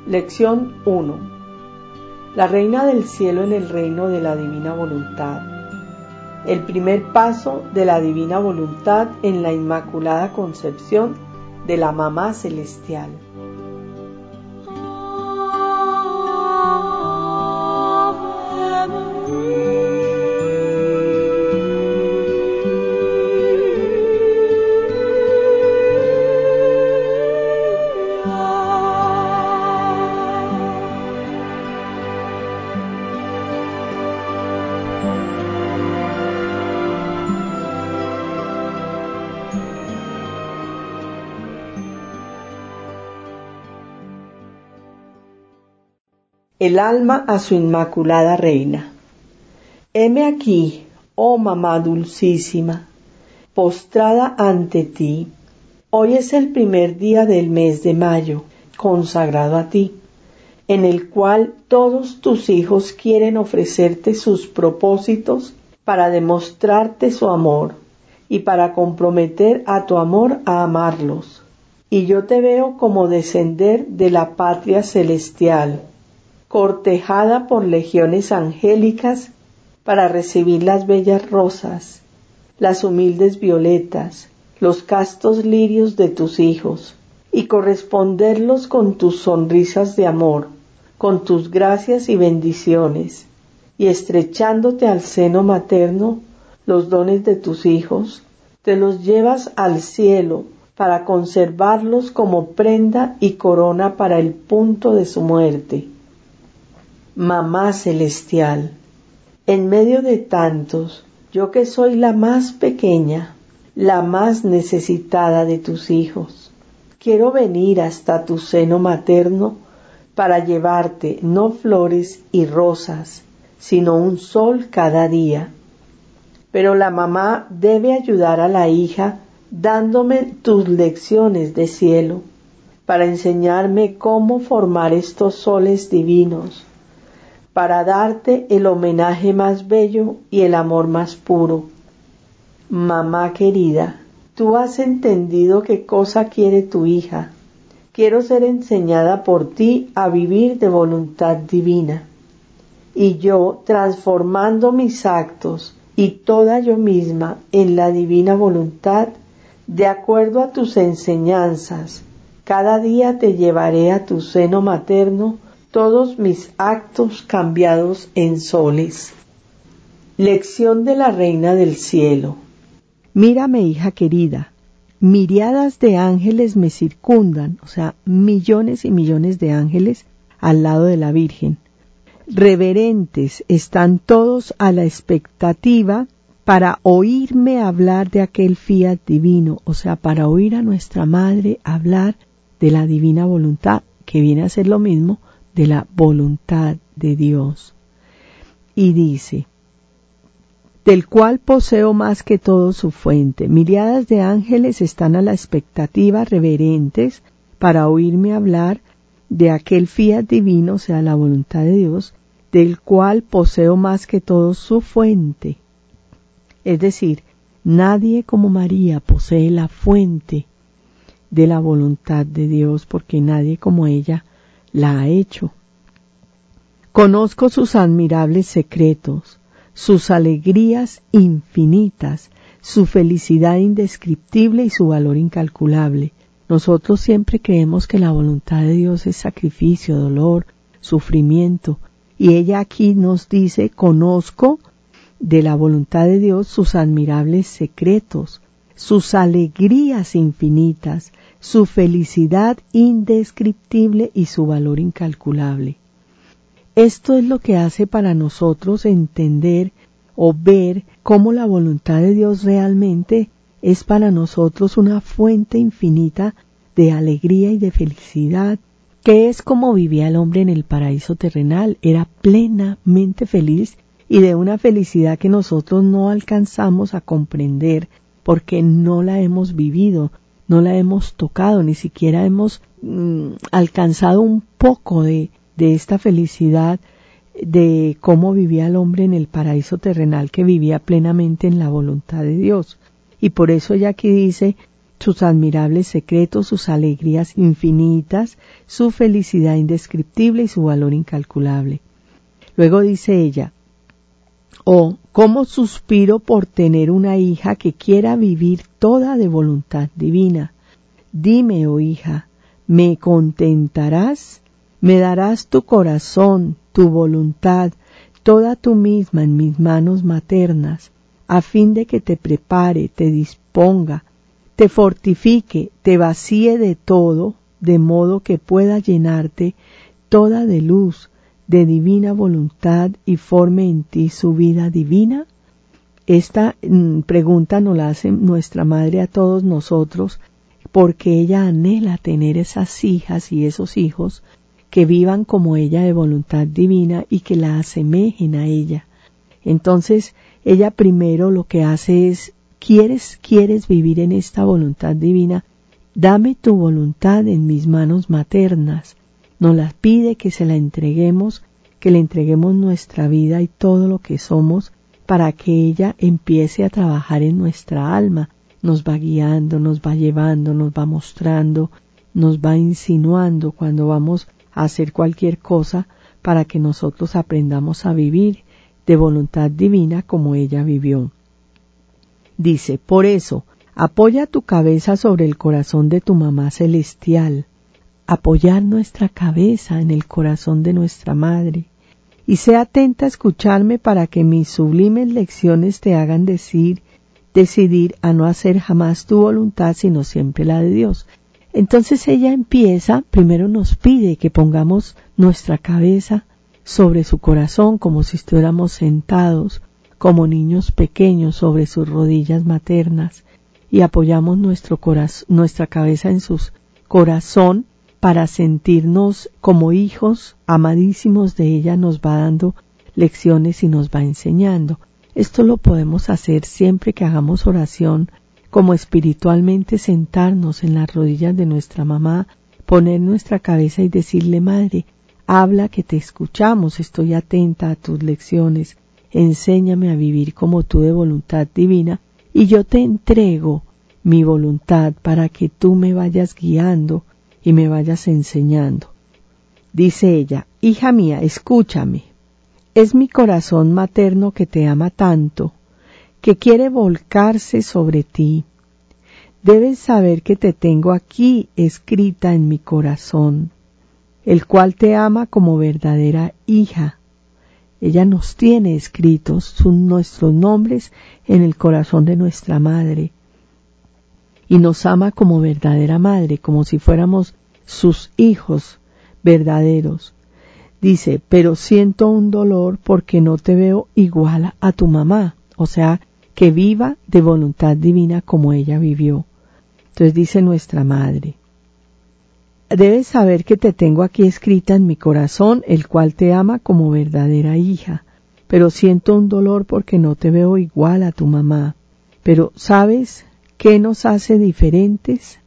Lección 1. La Reina del Cielo en el reino de la Divina Voluntad. El primer paso de la Divina Voluntad en la Inmaculada Concepción de la Mamá Celestial. El alma a su Inmaculada Reina. Heme aquí, oh Mamá dulcísima, postrada ante ti. Hoy es el primer día del mes de mayo, consagrado a ti, en el cual todos tus hijos quieren ofrecerte sus propósitos para demostrarte su amor y para comprometer a tu amor a amarlos. Y yo te veo como descender de la patria celestial, cortejada por legiones angélicas para recibir las bellas rosas, las humildes violetas, los castos lirios de tus hijos, y corresponderlos con tus sonrisas de amor, con tus gracias y bendiciones, y estrechándote al seno materno los dones de tus hijos, te los llevas al cielo para conservarlos como prenda y corona para el punto de su muerte. Mamá Celestial, en medio de tantos, yo que soy la más pequeña, la más necesitada de tus hijos, quiero venir hasta tu seno materno para llevarte no flores y rosas, sino un sol cada día. Pero la mamá debe ayudar a la hija dándome tus lecciones de cielo, para enseñarme cómo formar estos soles divinos, para darte el homenaje más bello y el amor más puro. Mamá querida, tú has entendido qué cosa quiere tu hija. Quiero ser enseñada por ti a vivir de voluntad divina. Y yo, transformando mis actos y toda yo misma en la divina voluntad, de acuerdo a tus enseñanzas, cada día te llevaré a tu seno materno todos mis actos cambiados en soles. Lección de la Reina del Cielo. Mírame, hija querida, miríadas de ángeles me circundan, o sea, millones y millones de ángeles al lado de la Virgen. Reverentes están todos a la expectativa para oírme hablar de aquel fiat divino, o sea, para oír a nuestra Madre hablar de la divina voluntad, que viene a ser lo mismo de la voluntad de Dios. Y dice, del cual poseo más que todo su fuente. Miriadas de ángeles están a la expectativa reverentes para oírme hablar de aquel fiat divino, o sea, la voluntad de Dios, del cual poseo más que todo su fuente. Es decir, nadie como María posee la fuente de la voluntad de Dios, porque nadie como ella la ha hecho. Conozco sus admirables secretos, sus alegrías infinitas, su felicidad indescriptible y su valor incalculable. Nosotros siempre creemos que la voluntad de Dios es sacrificio, dolor, sufrimiento, y ella aquí nos dice, conozco de la voluntad de Dios sus admirables secretos, sus alegrías infinitas, su felicidad indescriptible y su valor incalculable. Esto es lo que hace para nosotros entender o ver cómo la voluntad de Dios realmente es para nosotros una fuente infinita de alegría y de felicidad, que es como vivía el hombre en el paraíso terrenal. Era plenamente feliz y de una felicidad que nosotros no alcanzamos a comprender porque no la hemos vivido, no la hemos tocado, ni siquiera hemos alcanzado un poco de esta felicidad de cómo vivía el hombre en el paraíso terrenal, que vivía plenamente en la voluntad de Dios. Y por eso ella aquí dice sus admirables secretos, sus alegrías infinitas, su felicidad indescriptible y su valor incalculable. Luego dice ella, oh, cómo suspiro por tener una hija que quiera vivir toda de voluntad divina. Dime, oh hija, ¿me contentarás? ¿Me darás tu corazón, tu voluntad, toda tú misma en mis manos maternas, a fin de que te prepare, te disponga, te fortifique, te vacíe de todo, de modo que pueda llenarte toda de luz, de divina voluntad y forme en ti su vida divina? Esta pregunta nos la hace nuestra Madre a todos nosotros, porque ella anhela tener esas hijas y esos hijos que vivan como ella de voluntad divina y que la asemejen a ella. Entonces, ella primero lo que hace es, ¿quieres vivir en esta voluntad divina? Dame tu voluntad en mis manos maternas. Nos la pide que se la entreguemos, que le entreguemos nuestra vida y todo lo que somos para que ella empiece a trabajar en nuestra alma. Nos va guiando, nos va llevando, nos va mostrando, nos va insinuando cuando vamos a hacer cualquier cosa para que nosotros aprendamos a vivir de voluntad divina como ella vivió. Dice, por eso, apoya tu cabeza sobre el corazón de tu mamá celestial, apoyar nuestra cabeza en el corazón de nuestra madre, y sé atenta a escucharme para que mis sublimes lecciones te hagan decidir a no hacer jamás tu voluntad, sino siempre la de Dios. Entonces ella empieza, primero nos pide que pongamos nuestra cabeza sobre su corazón como si estuviéramos sentados como niños pequeños sobre sus rodillas maternas y apoyamos nuestra cabeza en su corazón para sentirnos como hijos amadísimos de ella. Nos va dando lecciones y nos va enseñando. Esto lo podemos hacer siempre que hagamos oración, como espiritualmente sentarnos en las rodillas de nuestra mamá, poner nuestra cabeza y decirle, Madre, habla que te escuchamos, estoy atenta a tus lecciones, enséñame a vivir como tú de voluntad divina y yo te entrego mi voluntad para que tú me vayas guiando y me vayas enseñando. Dice ella, hija mía, escúchame, es mi corazón materno que te ama tanto, que quiere volcarse sobre ti. Debes saber que te tengo aquí escrita en mi corazón, el cual te ama como verdadera hija. Ella nos tiene escritos nuestros nombres en el corazón de nuestra madre y nos ama como verdadera madre, como si fuéramos sus hijos verdaderos. Dice, pero siento un dolor porque no te veo igual a tu mamá, o sea, que viva de voluntad divina como ella vivió. Entonces dice nuestra madre, debes saber que te tengo aquí escrita en mi corazón, el cual te ama como verdadera hija, pero siento un dolor porque no te veo igual a tu mamá. Pero ¿sabes qué nos hace diferentes?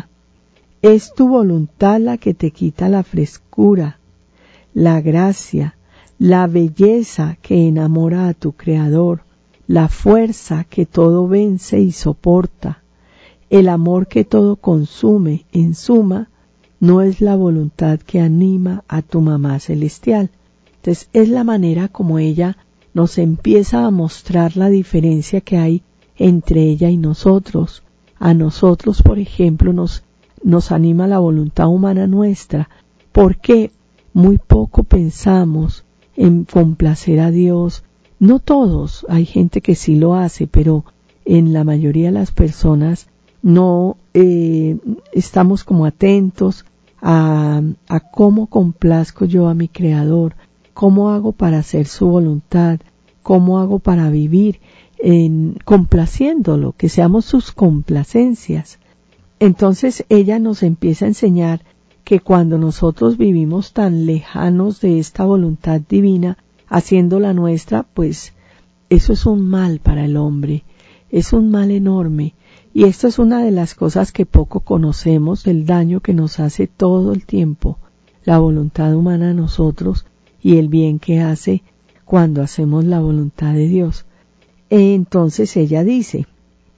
Es tu voluntad la que te quita la frescura, la gracia, la belleza que enamora a tu Creador, la fuerza que todo vence y soporta, el amor que todo consume. En suma, no es la voluntad que anima a tu mamá celestial. Entonces es la manera como ella nos empieza a mostrar la diferencia que hay entre ella y nosotros. A nosotros, por ejemplo, nos anima la voluntad humana nuestra, porque muy poco pensamos en complacer a Dios. No todos, hay gente que sí lo hace, pero en la mayoría de las personas no estamos como atentos a cómo complazco yo a mi Creador, cómo hago para hacer su voluntad, cómo hago para vivir complaciéndolo, que seamos sus complacencias. Entonces ella nos empieza a enseñar que cuando nosotros vivimos tan lejanos de esta voluntad divina, haciendo la nuestra, pues eso es un mal para el hombre, es un mal enorme. Y esto es una de las cosas que poco conocemos, del daño que nos hace todo el tiempo la voluntad humana a nosotros y el bien que hace cuando hacemos la voluntad de Dios. Entonces ella dice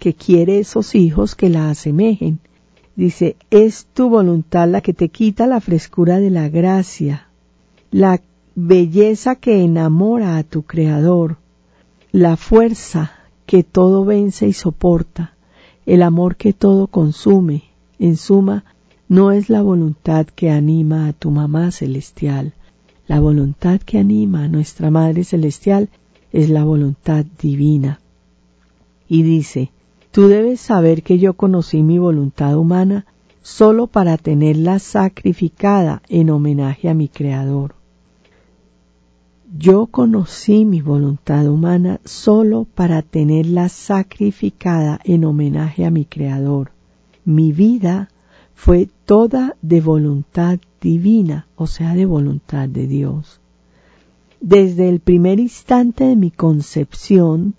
que quiere esos hijos que la asemejen. Dice, es tu voluntad la que te quita la frescura de la gracia, la belleza que enamora a tu Creador, la fuerza que todo vence y soporta, el amor que todo consume. En suma, no es la voluntad que anima a tu mamá celestial. La voluntad que anima a nuestra Madre Celestial es la voluntad divina. Y dice, tú debes saber que yo conocí mi voluntad humana solo para tenerla sacrificada en homenaje a mi Creador. Yo conocí mi voluntad humana solo para tenerla sacrificada en homenaje a mi Creador. Mi vida fue toda de voluntad divina, o sea, de voluntad de Dios. Desde el primer instante de mi concepción,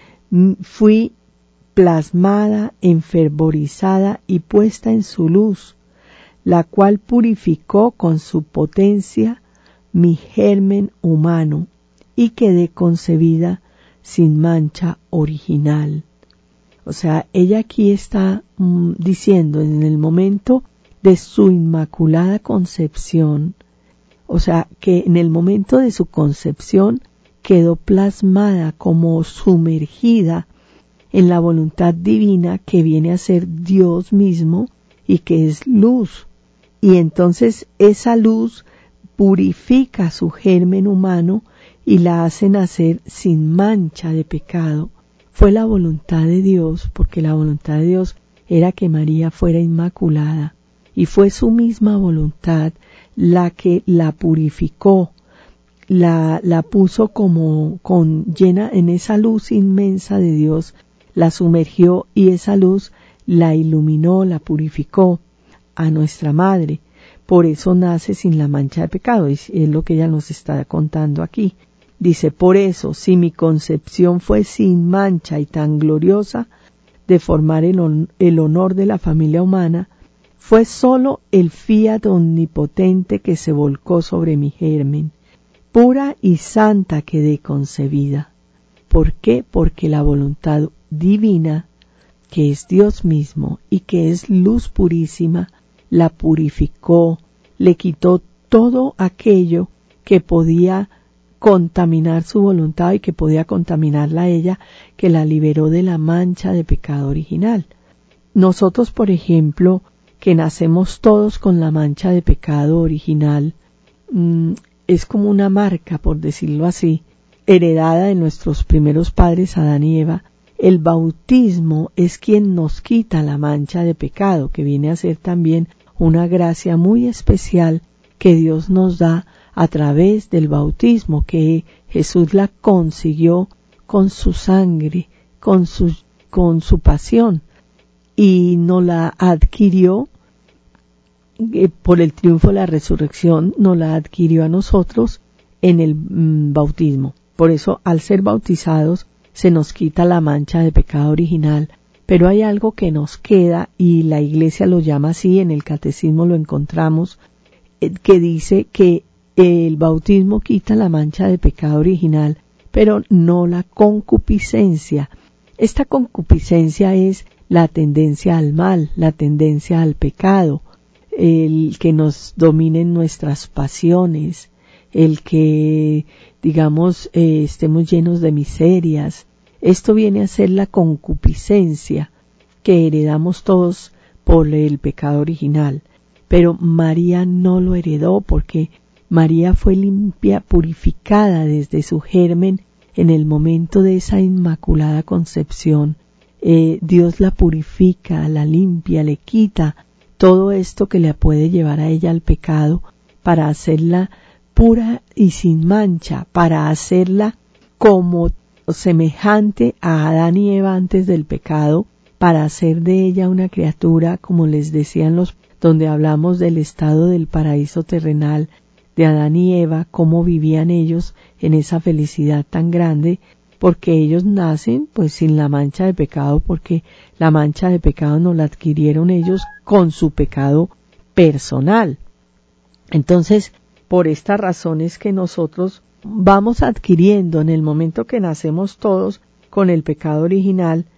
fui plasmada, enfervorizada y puesta en su luz, la cual purificó con su potencia mi germen humano y quedé concebida sin mancha original. O sea, ella aquí está diciendo en el momento de su inmaculada concepción, o sea, que en el momento de su concepción quedó plasmada como sumergida en la voluntad divina que viene a ser Dios mismo y que es luz. Y entonces esa luz purifica su germen humano y la hace nacer sin mancha de pecado. Fue la voluntad de Dios, porque la voluntad de Dios era que María fuera inmaculada, y fue su misma voluntad la que la purificó, la puso como llena en esa luz inmensa de Dios, la sumergió y esa luz la iluminó, la purificó a nuestra Madre. Por eso nace sin la mancha de pecado, y es lo que ella nos está contando aquí. Dice, por eso, si mi concepción fue sin mancha y tan gloriosa de formar el honor de la familia humana, fue sólo el fiat omnipotente que se volcó sobre mi germen. Pura y santa quedé concebida. ¿Por qué? Porque la voluntad divina, que es Dios mismo y que es luz purísima, la purificó, le quitó todo aquello que podía contaminar su voluntad y que podía contaminarla a ella, que la liberó de la mancha de pecado original. Nosotros, por ejemplo, que nacemos todos con la mancha de pecado original, es como una marca, por decirlo así, heredada de nuestros primeros padres Adán y Eva. El bautismo es quien nos quita la mancha de pecado, que viene a ser también una gracia muy especial que Dios nos da a través del bautismo, que Jesús la consiguió con su sangre, con su pasión, y nos la adquirió por el triunfo de la resurrección, nos la adquirió a nosotros en el bautismo. Por eso, al ser bautizados, se nos quita la mancha de pecado original, pero hay algo que nos queda, y la Iglesia lo llama así, en el Catecismo lo encontramos, que dice que el bautismo quita la mancha de pecado original, pero no la concupiscencia. Esta concupiscencia es la tendencia al mal, la tendencia al pecado, el que nos dominen nuestras pasiones, el que, digamos, estemos llenos de miserias. Esto viene a ser la concupiscencia que heredamos todos por el pecado original. Pero María no lo heredó, porque María fue limpia, purificada desde su germen en el momento de esa inmaculada concepción. Dios la purifica, la limpia, le quita todo esto que le puede llevar a ella al pecado, para hacerla pura y sin mancha, para hacerla como semejante a Adán y Eva antes del pecado, para hacer de ella una criatura, como les decían donde hablamos del estado del paraíso terrenal de Adán y Eva, cómo vivían ellos en esa felicidad tan grande, porque ellos nacen pues sin la mancha de pecado, porque la mancha de pecado no la adquirieron ellos con su pecado personal. Entonces, por estas razones que nosotros vamos adquiriendo en el momento que nacemos todos con el pecado original,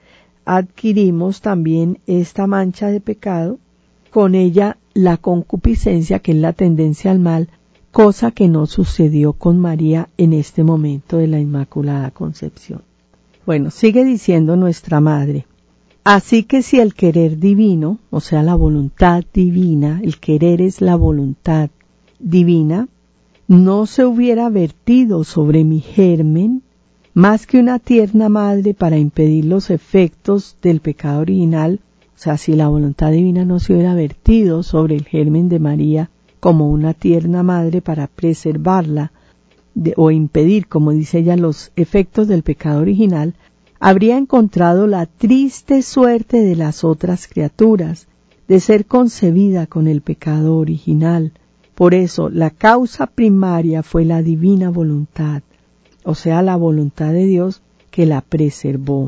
adquirimos también esta mancha de pecado, con ella la concupiscencia, que es la tendencia al mal, cosa que no sucedió con María en este momento de la Inmaculada Concepción. Bueno, sigue diciendo nuestra Madre: así que si el querer divino, o sea, la voluntad divina, el querer es la voluntad divina, no se hubiera vertido sobre mi germen más que una tierna madre para impedir los efectos del pecado original, o sea, si la voluntad divina no se hubiera vertido sobre el germen de María como una tierna madre para preservarla o impedir, como dice ella, los efectos del pecado original, habría encontrado la triste suerte de las otras criaturas, de ser concebida con el pecado original. Por eso, la causa primaria fue la divina voluntad, o sea, la voluntad de Dios que la preservó.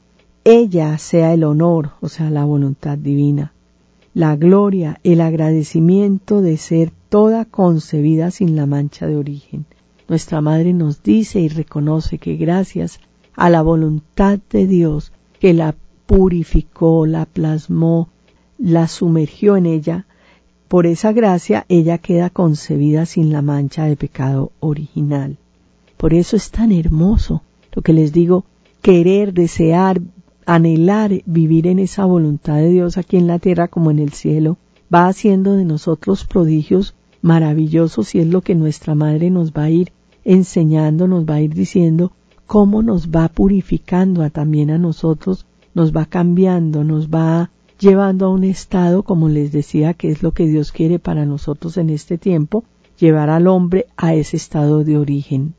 Ella sea el honor, o sea, la voluntad divina, la gloria, el agradecimiento de ser toda concebida sin la mancha de origen. Nuestra Madre nos dice y reconoce que gracias a la voluntad de Dios que la purificó, la plasmó, la sumergió en ella, por esa gracia ella queda concebida sin la mancha de pecado original. Por eso es tan hermoso lo que les digo, querer, desear, anhelar vivir en esa voluntad de Dios aquí en la tierra como en el cielo, va haciendo de nosotros prodigios maravillosos, y es lo que nuestra Madre nos va a ir enseñando, nos va a ir diciendo cómo nos va purificando también a nosotros, nos va cambiando, nos va llevando a un estado, como les decía, que es lo que Dios quiere para nosotros en este tiempo, llevar al hombre a ese estado de origen.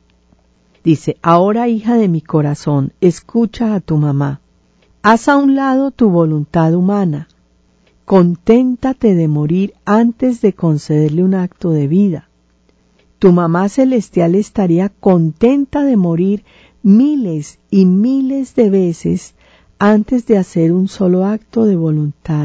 Dice: ahora, hija de mi corazón, escucha a tu mamá. Haz a un lado tu voluntad humana. Conténtate de morir antes de concederle un acto de vida. Tu mamá celestial estaría contenta de morir miles y miles de veces antes de hacer un solo acto de voluntad,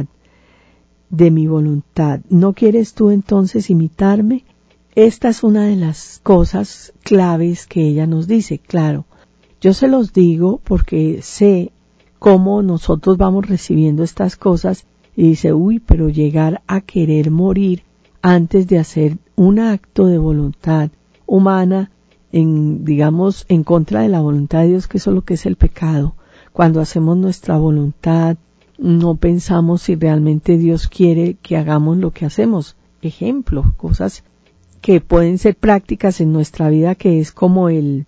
de mi voluntad. ¿No quieres tú entonces imitarme? Esta es una de las cosas claves que ella nos dice. Claro, yo se los digo porque sé cómo nosotros vamos recibiendo estas cosas y dice, pero llegar a querer morir antes de hacer un acto de voluntad humana, digamos, en contra de la voluntad de Dios, que eso es lo que es el pecado. Cuando hacemos nuestra voluntad, no pensamos si realmente Dios quiere que hagamos lo que hacemos. Ejemplo, cosas que pueden ser prácticas en nuestra vida, que es como el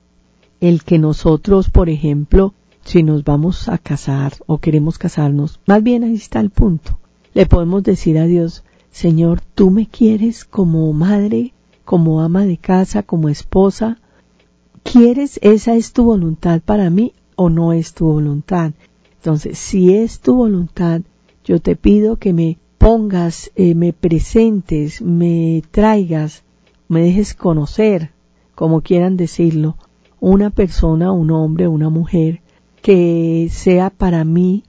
que nosotros, por ejemplo, si nos vamos a casar o queremos casarnos, más bien ahí está el punto. Le podemos decir a Dios: Señor, ¿tú me quieres como madre, como ama de casa, como esposa? ¿Quieres? ¿Esa es tu voluntad para mí o no es tu voluntad? Entonces, si es tu voluntad, yo te pido que me pongas, me presentes, me traigas, me dejes conocer, como quieran decirlo, una persona, un hombre, una mujer, que sea para mí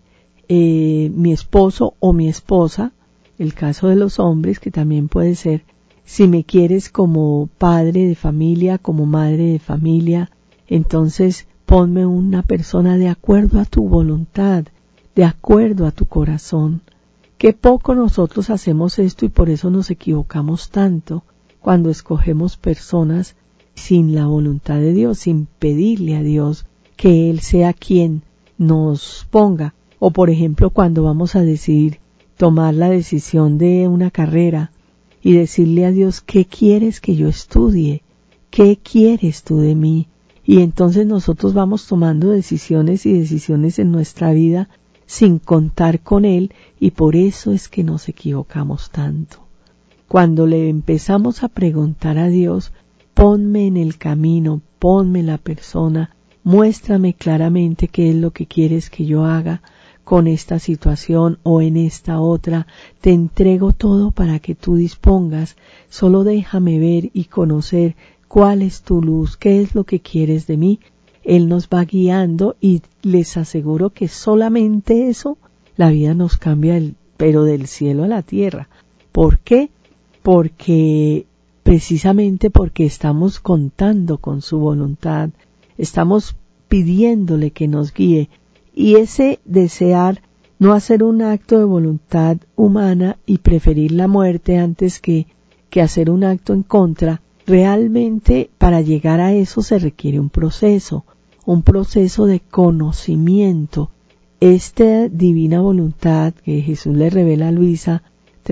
mi esposo o mi esposa. El caso de los hombres, que también puede ser, si me quieres como padre de familia, como madre de familia, entonces ponme una persona de acuerdo a tu voluntad, de acuerdo a tu corazón. Qué poco nosotros hacemos esto, y por eso nos equivocamos tanto cuando escogemos personas sin la voluntad de Dios, sin pedirle a Dios que Él sea quien nos ponga. O por ejemplo, cuando vamos a decidir tomar la decisión de una carrera y decirle a Dios: ¿qué quieres que yo estudie? ¿Qué quieres tú de mí? Y entonces nosotros vamos tomando decisiones y decisiones en nuestra vida sin contar con Él, y por eso es que nos equivocamos tanto. Cuando le empezamos a preguntar a Dios: ponme en el camino, ponme la persona, muéstrame claramente qué es lo que quieres que yo haga con esta situación o en esta otra, te entrego todo para que tú dispongas, solo déjame ver y conocer cuál es tu luz, qué es lo que quieres de mí. Él nos va guiando, y les aseguro que solamente eso, la vida nos cambia, pero del cielo a la tierra. ¿Por qué? Precisamente porque estamos contando con su voluntad, estamos pidiéndole que nos guíe, Y ese desear no hacer un acto de voluntad humana y preferir la muerte antes que hacer un acto en contra, realmente para llegar a eso se requiere un proceso de conocimiento. Esta divina voluntad que Jesús le revela a Luisa,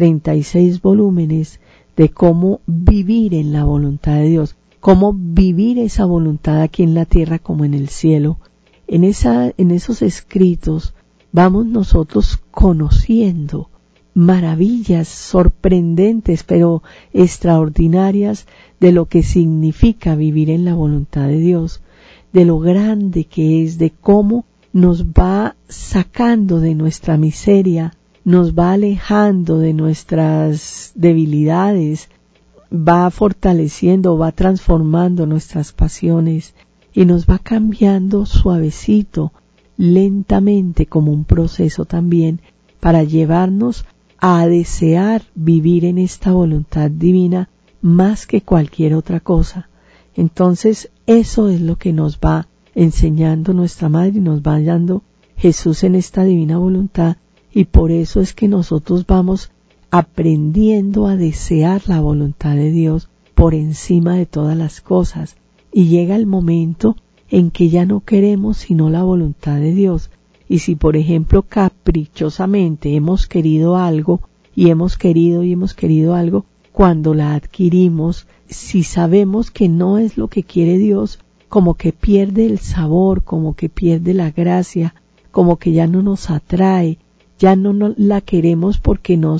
36 volúmenes de cómo vivir en la voluntad de Dios, cómo vivir esa voluntad aquí en la tierra como en el cielo. En esos escritos vamos nosotros conociendo maravillas sorprendentes pero extraordinarias de lo que significa vivir en la voluntad de Dios, de lo grande que es, de cómo nos va sacando de nuestra miseria, nos va alejando de nuestras debilidades, va fortaleciendo, va transformando nuestras pasiones y nos va cambiando suavecito, lentamente, como un proceso también para llevarnos a desear vivir en esta voluntad divina más que cualquier otra cosa. Entonces eso es lo que nos va enseñando nuestra Madre y nos va dando Jesús en esta divina voluntad, y por eso es que nosotros vamos aprendiendo a desear la voluntad de Dios por encima de todas las cosas, y llega el momento en que ya no queremos sino la voluntad de Dios. Y si por ejemplo caprichosamente hemos querido algo y hemos querido algo, cuando la adquirimos, si sabemos que no es lo que quiere Dios, como que pierde el sabor, como que pierde la gracia, como que ya no nos atrae, ya no la queremos porque no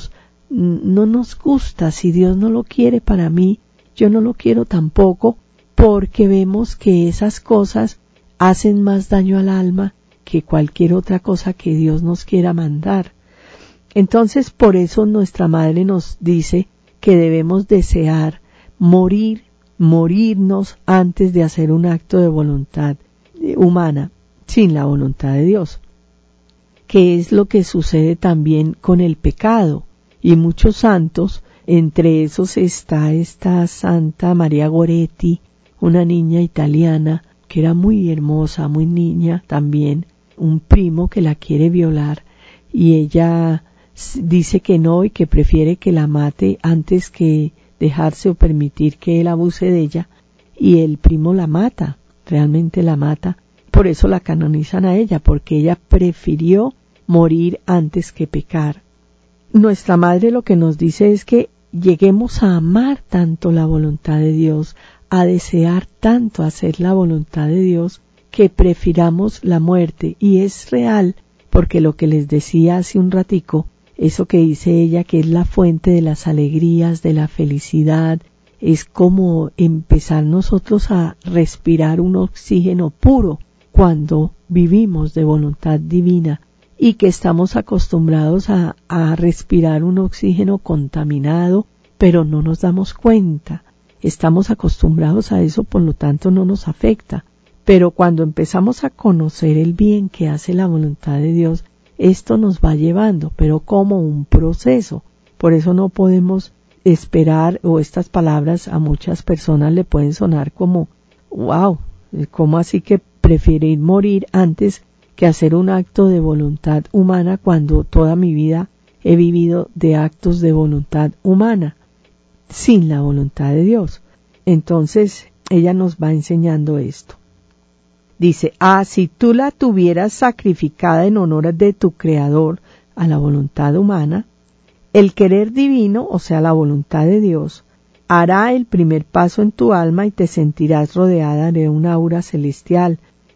nos gusta. Si Dios no lo quiere para mí, yo no lo quiero tampoco, porque vemos que esas cosas hacen más daño al alma que cualquier otra cosa que Dios nos quiera mandar. Entonces, por eso nuestra Madre nos dice que debemos desear morirnos antes de hacer un acto de voluntad humana, sin la voluntad de Dios, que es lo que sucede también con el pecado. Y muchos santos, entre esos está esta Santa María Goretti, una niña italiana que era muy hermosa, muy niña también, un primo que la quiere violar y ella dice que no y que prefiere que la mate antes que dejarse o permitir que él abuse de ella, y el primo la mata, realmente la mata. Por eso la canonizan a ella, porque ella prefirió morir antes que pecar. Nuestra Madre lo que nos dice es que lleguemos a amar tanto la voluntad de Dios, a desear tanto hacer la voluntad de Dios, que prefiramos la muerte. Y es real, porque lo que les decía hace un ratico, eso que dice ella, que es la fuente de las alegrías, de la felicidad, es como empezar nosotros a respirar un oxígeno puro cuando vivimos de voluntad divina, y que estamos acostumbrados a respirar un oxígeno contaminado, pero no nos damos cuenta. Estamos acostumbrados a eso, por lo tanto no nos afecta. Pero cuando empezamos a conocer el bien que hace la voluntad de Dios, esto nos va llevando, pero como un proceso. Por eso no podemos esperar, o estas palabras a muchas personas le pueden sonar como, wow, ¿cómo así que preferir morir antes que hacer un acto de voluntad humana cuando toda mi vida he vivido de actos de voluntad humana, sin la voluntad de Dios? Entonces ella nos va enseñando esto. Dice, si tú la tuvieras sacrificada en honor de tu Creador a la voluntad humana, el querer divino, o sea, la voluntad de Dios, hará el primer paso en tu alma y te sentirás rodeada de una aura celestial,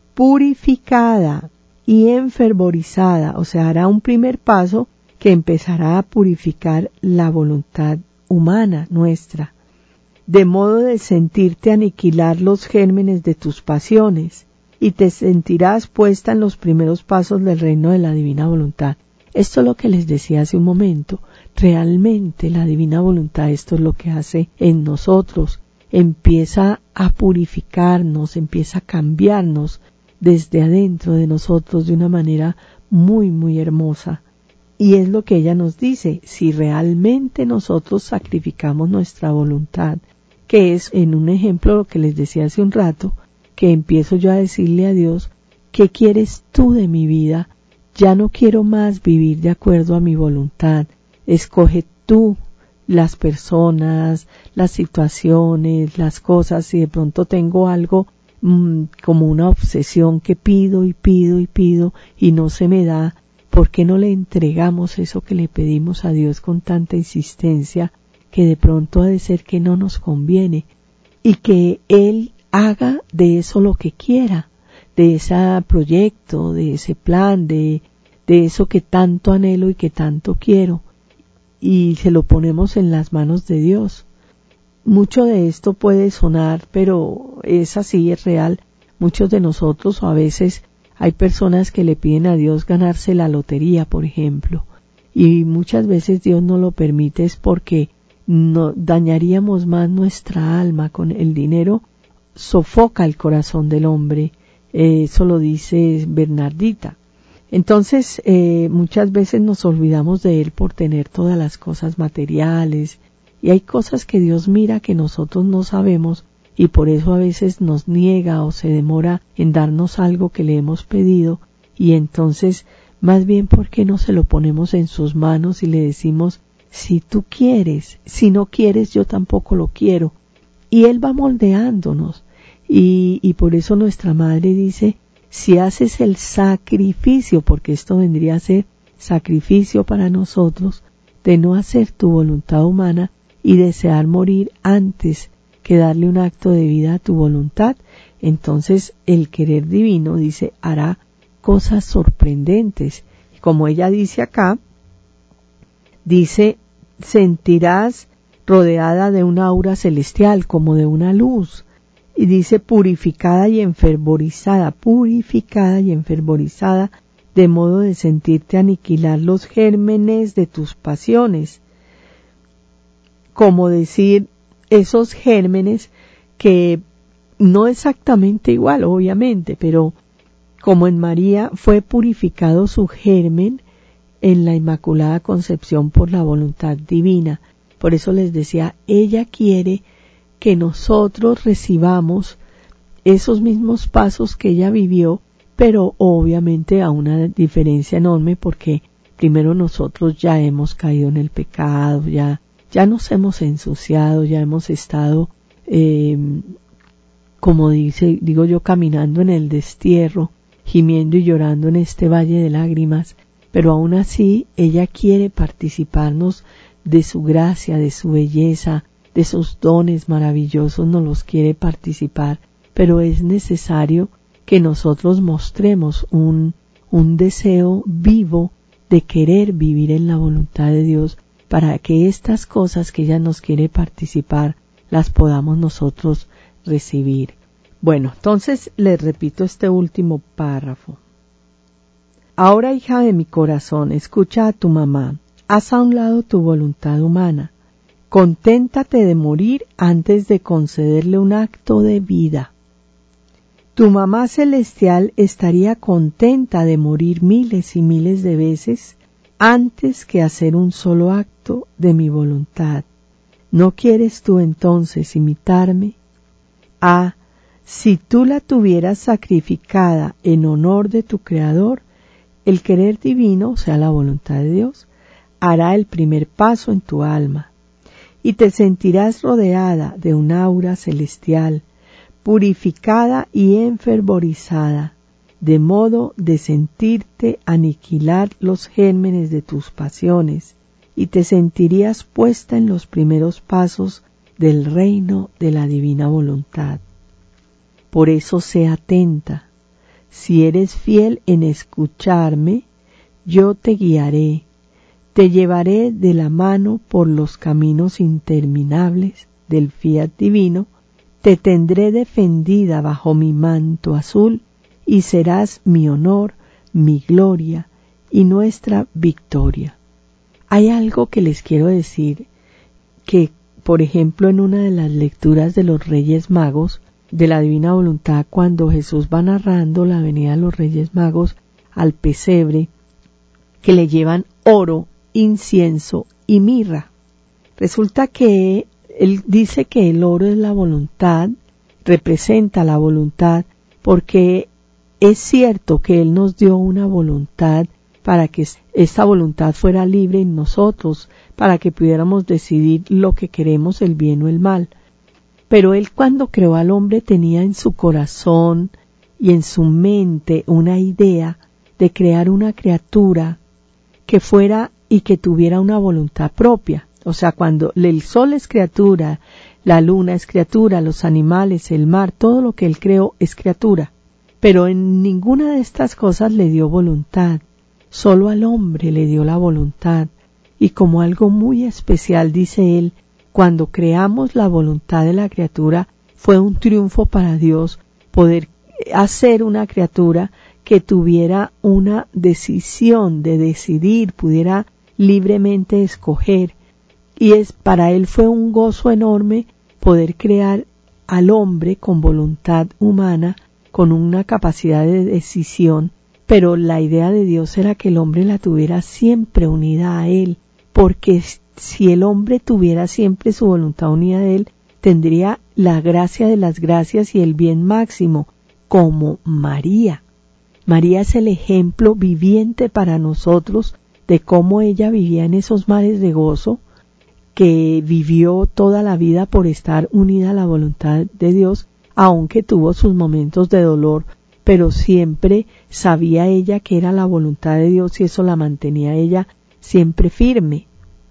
purificada y enfervorizada, o sea, hará un primer paso que empezará a purificar la voluntad humana nuestra, de modo de sentirte aniquilar los gérmenes de tus pasiones, y te sentirás puesta en los primeros pasos del reino de la divina voluntad. Esto es lo que les decía hace un momento. Realmente la divina voluntad, esto es lo que hace en nosotros. Empieza a purificarnos, empieza a cambiarnos desde adentro de nosotros de una manera muy, muy hermosa. Y es lo que ella nos dice, si realmente nosotros sacrificamos nuestra voluntad, que es en un ejemplo lo que les decía hace un rato, que empiezo yo a decirle a Dios, ¿qué quieres tú de mi vida? Ya no quiero más vivir de acuerdo a mi voluntad. Escoge tú las personas, las situaciones, las cosas. Si de pronto tengo algo como una obsesión que pido y pido y pido y no se me da, ¿por qué no le entregamos eso que le pedimos a Dios con tanta insistencia, que de pronto ha de ser que no nos conviene, y que Él haga de eso lo que quiera, de ese proyecto, de ese plan, de eso que tanto anhelo y que tanto quiero, y se lo ponemos en las manos de Dios? Mucho de esto puede sonar, pero es así, es real. Muchos de nosotros, o a veces hay personas que le piden a Dios ganarse la lotería, por ejemplo, y muchas veces Dios no lo permite, es porque no dañaríamos más nuestra alma. Con el dinero sofoca el corazón del hombre, eso lo dice Bernardita. Entonces muchas veces nos olvidamos de Él por tener todas las cosas materiales, y hay cosas que Dios mira que nosotros no sabemos, y por eso a veces nos niega o se demora en darnos algo que le hemos pedido, y entonces más bien, ¿por qué no se lo ponemos en sus manos y le decimos: si tú quieres, si no quieres yo tampoco lo quiero? Y Él va moldeándonos, y por eso nuestra madre dice: si haces el sacrificio, porque esto vendría a ser sacrificio para nosotros, de no hacer tu voluntad humana y desear morir antes que darle un acto de vida a tu voluntad, entonces el querer divino, dice, hará cosas sorprendentes. Como ella dice acá, dice: sentirás rodeada de una aura celestial, como de una luz. Y dice: purificada y enfervorizada, de modo de sentirte aniquilar los gérmenes de tus pasiones. Como decir, esos gérmenes que no exactamente igual, obviamente, pero como en María fue purificado su germen en la Inmaculada Concepción por la voluntad divina. Por eso les decía, ella quiere que nosotros recibamos esos mismos pasos que ella vivió, pero obviamente a una diferencia enorme, porque primero nosotros ya hemos caído en el pecado, ya nos hemos ensuciado, ya hemos estado, como digo yo, caminando en el destierro, gimiendo y llorando en este valle de lágrimas, pero aún así ella quiere participarnos de su gracia, de su belleza, de sus dones maravillosos, nos los quiere participar, pero es necesario que nosotros mostremos un deseo vivo de querer vivir en la voluntad de Dios, para que estas cosas que ella nos quiere participar las podamos nosotros recibir. Bueno, entonces les repito este último párrafo. Ahora, hija de mi corazón, escucha a tu mamá, haz a un lado tu voluntad humana, conténtate de morir antes de concederle un acto de vida. Tu mamá celestial estaría contenta de morir miles y miles de veces antes que hacer un solo acto de mi voluntad. ¿No quieres tú entonces imitarme? Ah, si tú la tuvieras sacrificada en honor de tu Creador, el querer divino, o sea, la voluntad de Dios, hará el primer paso en tu alma, y te sentirás rodeada de un aura celestial, purificada y enfervorizada, de modo de sentirte aniquilar los gérmenes de tus pasiones, y te sentirías puesta en los primeros pasos del reino de la divina voluntad. Por eso sé atenta. Si eres fiel en escucharme, yo te guiaré, te llevaré de la mano por los caminos interminables del fiat divino, te tendré defendida bajo mi manto azul y serás mi honor, mi gloria y nuestra victoria. Hay algo que les quiero decir, que por ejemplo en una de las lecturas de los Reyes Magos, de la Divina Voluntad, cuando Jesús va narrando la venida de los Reyes Magos al pesebre, que le llevan oro, incienso y mirra. Resulta que él dice que el oro es la voluntad, representa la voluntad, porque es cierto que Él nos dio una voluntad para que esta voluntad fuera libre en nosotros, para que pudiéramos decidir lo que queremos, el bien o el mal. Pero Él, cuando creó al hombre, tenía en su corazón y en su mente una idea de crear una criatura que fuera y que tuviera una voluntad propia. O sea, cuando el sol es criatura, la luna es criatura, los animales, el mar, todo lo que Él creó es criatura. Pero en ninguna de estas cosas le dio voluntad. Solo al hombre le dio la voluntad. Y como algo muy especial, dice Él, cuando creamos la voluntad de la criatura, fue un triunfo para Dios poder hacer una criatura que tuviera una decisión de decidir, pudiera libremente escoger. Y para Él fue un gozo enorme poder crear al hombre con voluntad humana, con una capacidad de decisión, pero la idea de Dios era que el hombre la tuviera siempre unida a Él, porque si el hombre tuviera siempre su voluntad unida a Él, tendría la gracia de las gracias y el bien máximo, como María. María es el ejemplo viviente para nosotros de cómo ella vivía en esos mares de gozo, que vivió toda la vida por estar unida a la voluntad de Dios, aunque tuvo sus momentos de dolor, pero siempre sabía ella que era la voluntad de Dios y eso la mantenía ella siempre firme.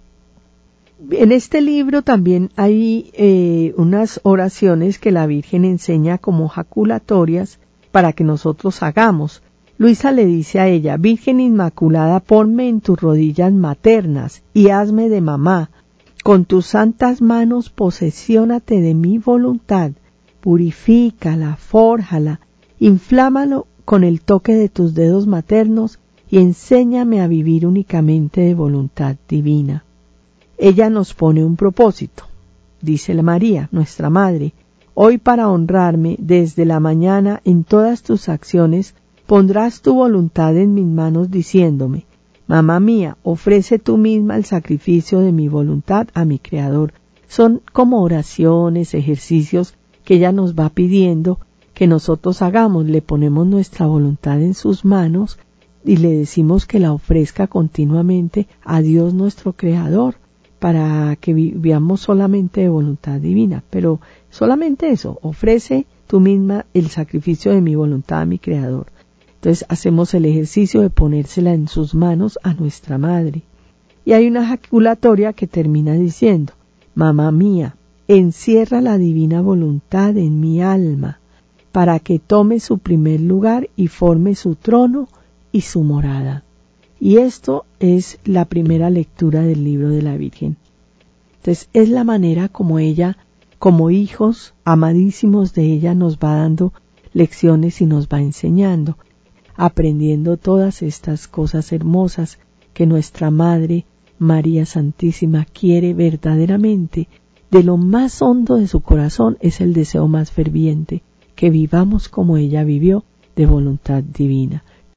En este libro también hay unas oraciones que la Virgen enseña como jaculatorias para que nosotros hagamos. Luisa le dice a ella: Virgen Inmaculada, ponme en tus rodillas maternas y hazme de mamá. Con tus santas manos posesiónate de mi voluntad, purifícala, fórjala, inflámalo con el toque de tus dedos maternos y enséñame a vivir únicamente de voluntad divina. Ella nos pone un propósito, dice la María, nuestra Madre: hoy, para honrarme desde la mañana en todas tus acciones, pondrás tu voluntad en mis manos diciéndome: Mamá mía, ofrece tú misma el sacrificio de mi voluntad a mi Creador. Son como oraciones, ejercicios que ella nos va pidiendo que nosotros hagamos. Le ponemos nuestra voluntad en sus manos y le decimos que la ofrezca continuamente a Dios nuestro Creador, para que vivamos solamente de voluntad divina. Pero solamente eso: ofrece tú misma el sacrificio de mi voluntad a mi Creador. Entonces hacemos el ejercicio de ponérsela en sus manos a nuestra Madre. Y hay una jaculatoria que termina diciendo: Mamá mía, encierra la divina voluntad en mi alma, para que tome su primer lugar y forme su trono y su morada. Y esto es la primera lectura del libro de la Virgen. Entonces es la manera como ella, como hijos amadísimos de ella, nos va dando lecciones y nos va enseñando, aprendiendo todas estas cosas hermosas que nuestra Madre María Santísima quiere verdaderamente. De lo más hondo de su corazón es el deseo más ferviente, que vivamos como ella vivió, de voluntad divina.